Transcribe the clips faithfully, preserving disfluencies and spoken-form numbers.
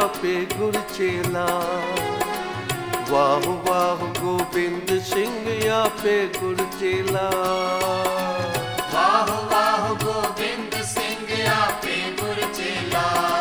ਆਪੇ ਗੁਰ ਚੇਲਾ। ਵਾਹ ਵਾਹ ਗੋਬਿੰਦ ਸਿੰਘ ਆਪੇ ਗੁਰ ਚੇਲਾ। ਵਾਹ ਵਾਹ ਗੋਬਿੰਦ ਸਿੰਘ ਆਪੇ ਗੁਰ ਚੇਲਾ।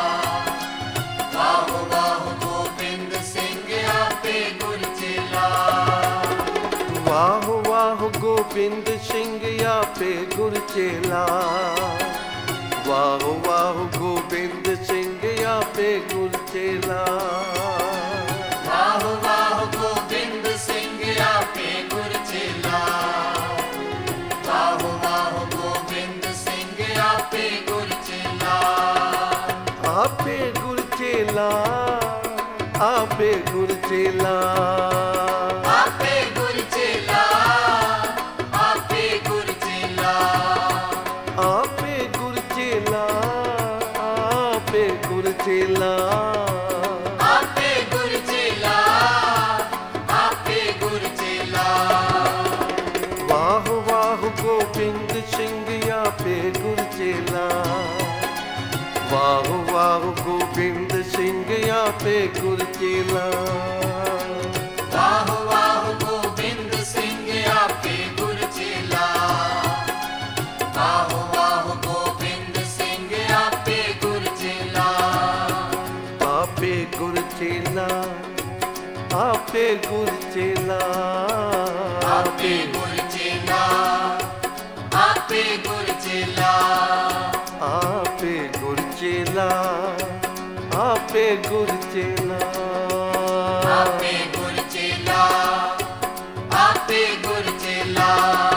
ਵਾਹ ਵਾਹ ਗੋਬਿੰਦ ਸਿੰਘ ਆਪੇ ਗੁਰ ਚੇਲਾ। ਵਾਹ ਵਾਹ ਗੋਬਿੰਦ ਸਿੰਘ ਆਪੇ ਗੁਰ ਚੇਲਾ। ਵਾਹ ਵਾਹ ਗੋਬਿੰਦ ਸਿੰਘ ਆਪੇ ਗੁਰ ਚੇਲਾ। ਵਾਹ ਵਾਹ ਗੋਬਿੰਦ ਸਿੰਘ ਆਪੇ ਗੁਰ ਚੇਲਾ। ਵਾਹ ਵਾਹ ਗੋਬਿੰਦ ਸਿੰਘ ਆਪੇ ਗੁਰ ਚੇਲਾ। ਆਪੇ ਗੁਰ ਚੇਲਾ ਆਪੇ ਗੁਰ ਚੇਲਾ। ਆਪੇ ਗੁਰ ਚੇਲਾ ਆਪੇ ਗੁਰ ਚੇਲਾ। ਆਪੇ ਗੁਰ ਚੇਲਾ ਆਪੇ ਗੁਰ ਚੇਲਾ। ਆਪੇ ਗੁਰ ਚੇਲਾ ਆਪੇ ਗੁਰ ਚੇਲਾ। ਵਾਹ ਵਾਹ ਗੋਬਿੰਦ ਸਿੰਘ ਆਪੇ ਗੁਰ ਚੇਲਾ। ਵਾਹ ਵਾਹ ਗੋਬਿੰਦ ਸਿੰਘ ਆਪੇ ਗੁਰ ਚੇਲਾ। ਵਾਹ ਵਾਹ ਗੋਬਿੰਦ ਸਿੰਘ ਆਪੇ ਗੁਰ ਚੇਲਾ। ਵਾਹ ਵਾਹ ਗੋਬਿੰਦ ਸਿੰਘ ਆਪੇ ਗੁਰ ਚੇਲਾ। ਆਪੇ ਗੁਰ ਚੇਲਾ ਆਪੇ ਗੁਰ ਚੇਲਾ। ਆਪੇ ਗੁਰ ਚੇਲਾ ਆਪੇ ਗੁਰ ਚੇਲਾ। ਆਪੇ ਗੁਰ ਚੇਲਾ ਆਪੇ ਗੁਰ ਚੇਲਾ। ਆਪੇ ਗੁਰ ਚੇਲਾ ਆਪੇ ਗੁਰ ਚੇਲਾ।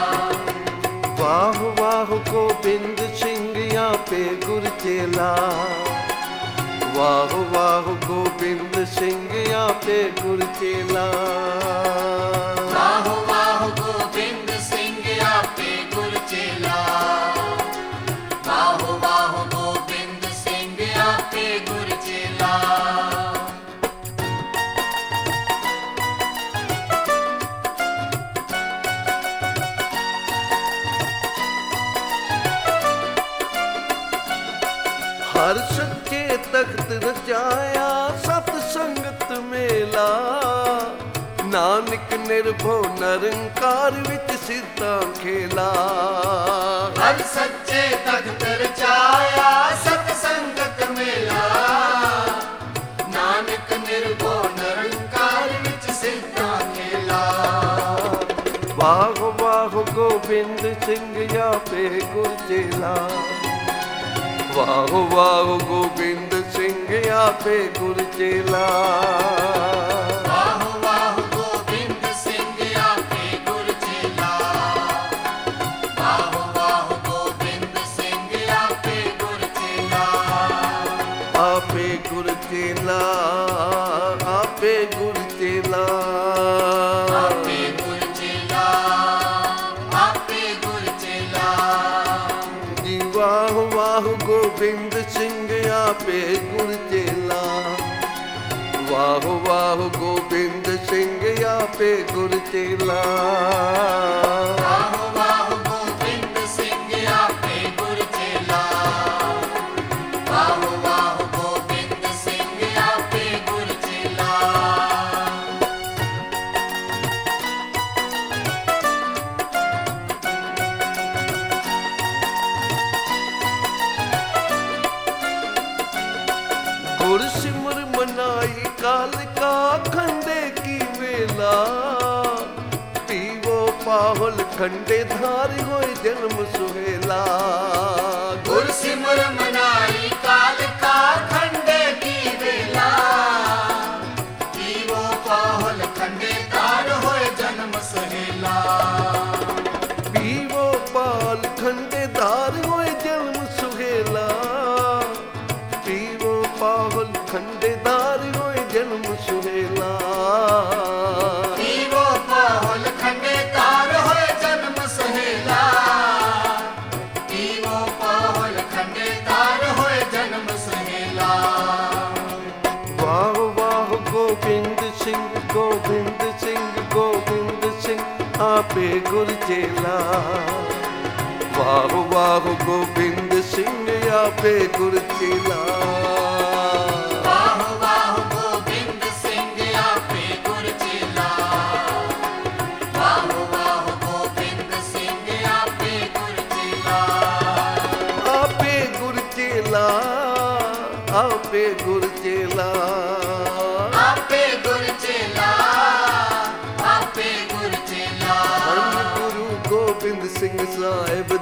ਵਾਹ ਵਾਹ ਗੋਬਿੰਦ ਸਿੰਘ ਆਪੇ ਗੁਰ ਚੇਲਾ। ਵਾਹ ਵਾਹ ਗੋਬਿੰਦ ਸਿੰਘ ਆਪੇ ਗੁਰ ਚੇਲਾ। ਵਾਹ ਵਾਹ ਗੋਬਿੰਦ ਸਿੰਘ ਆਪੇ ਗੁਰ ਚੇਲਾ। ਵਾਹ ਵਾਹ ਗੋਬਿੰਦ ਸਿੰਘ ਆਪੇ ਗੁਰ ਚੇਲਾ। ਹਰ ਸੱਚੇ ਤਖਤ ਰਚਾਇਆ ਸਤ ਸੰਗਤ ਮੇਲਾ। ਨਾਨਕ ਨਿਰਭਉ ਨਿਰੰਕਾਰ ਵਿੱਚ ਸਿੱਧਾ ਖੇਲਾ। ਹਰ ਸੱਚੇ ਤਖਤ ਰਚਾਇਆ ਸਤ ਸੰਗਤ ਮੇਲਾ। ਨਾਨਕ ਨਿਰਭਉ ਨਿਰੰਕਾਰ ਵਿੱਚ ਸਿੱਧਾ ਖੇਲਾ। ਵਾਹ ਵਾਹ ਗੋਬਿੰਦ ਸਿੰਘ ਆਪੇ ਗੁਰ ਚੇਲਾ। ਵਾਹ ਵਾਹ ਗੋਬਿੰਦ ਸਿੰਘ ਆਪੇ ਗੁਰ ਚੇਲਾ। ਵਾਹ ਵਾਹ ਗੋਬਿੰਦ ਸਿੰਘ ਆਪੇ ਗੁਰ ਚੇਲਾ। ਵਾਹ ਵਾਹ ਗੋਬਿੰਦ ਸਿੰਘ ਆਪੇ ਗੁਰ ਚੇਲਾ। ਆਪੇ ਗੁਰ ਚੇਲਾ ਆਪੇ ਗੁਰ ਚੇਲਾ। ਆਪੇ ਗੁਰ ਚੇਲਾ ਆਪੇ ਗੁਰ ਚੇਲਾ। ਜੀ ਵਾਹ ਵਾਹ ਗੋਬਿੰਦ ਸਿੰਘ ਆਪੇ ਗੁਰ ਚੇਲਾ। ਵਾਹ ਵਾਹ ਗੋਬਿੰਦ ਸਿੰਘ ਆਪੇ ਗੁਰ ਚੇਲਾ। ਵਾਹ ਵਾਹ ਗੋਬਿੰਦ ਸਿੰਘ ਆਪੇ ਗੁਰ ਚੇਲਾ। ਵਾਹ ਵਾਹ ਗੋਬਿੰਦ ਸਿੰਘ ਆਪੇ ਗੁਰ ਚੇਲਾ। ਗੁਰ ਸਿਮਰ ਮਨਾਈ ਕਾਲ ਕਾ ਖੰਡੇ ਕੀ ਵੇਲਾ। ਪੀਵੋ ਪਾਹੁਲ ਖੰਡੇ ਧਾਰਿ ਹੋਏ ਜਨਮ ਸੁਹੇਲਾ। ਗੁਰ ਸਿਮਰ ਮਨਾਈ ਕਾਲ ਕਾ ਖੰਡੇ ਕੀ ਵੇਲਾ। ਪੀਵੋ ਪਾਹੁਲ ਖੰਡੇ ਧਾਰ ਹੋਏ ਜਨਮ ਸੁਹੇਲਾ। ਪੀਵੋ ਪਾਲ ਖੰਡੇ ਧਾਰ ਹੋਏ ਜਨਮ ਸੁਹੇਲਾ। ਪੀਵੋ ਪਾਹੁਲ ਖੰਡੇ ਧਾਰ ਹੋਏ ਜਨਮ ਸੁਹੇਲਾ। ਪੀਵੋ ਪਾਹੁਲ ਖੰਡੇ ਧਾਰ ਹੋਏ ਜਨਮ ਸੁਹੇਲਾ। ਪੀਵੋ ਪਾਹੁਲ ਖੰਡੇ ਧਾਰ ਹੋਏ ਜਨਮ ਸੁਹੇਲਾ। ਵਾਹ ਵਾਹ ਗੋਬਿੰਦ ਸਿੰਘ ਗੋਬਿੰਦ ਸਿੰਘ ਗੋਬਿੰਦ ਸਿੰਘ ਆਪੇ ਗੁਰ ਚੇਲਾ। ਵਾਹ ਵਾਹ ਗੋਬਿੰਦ ਸਿੰਘ ਆਪੇ ਗੁਰ ਚੇਲਾ। ਵਾਹ ਵਾਹ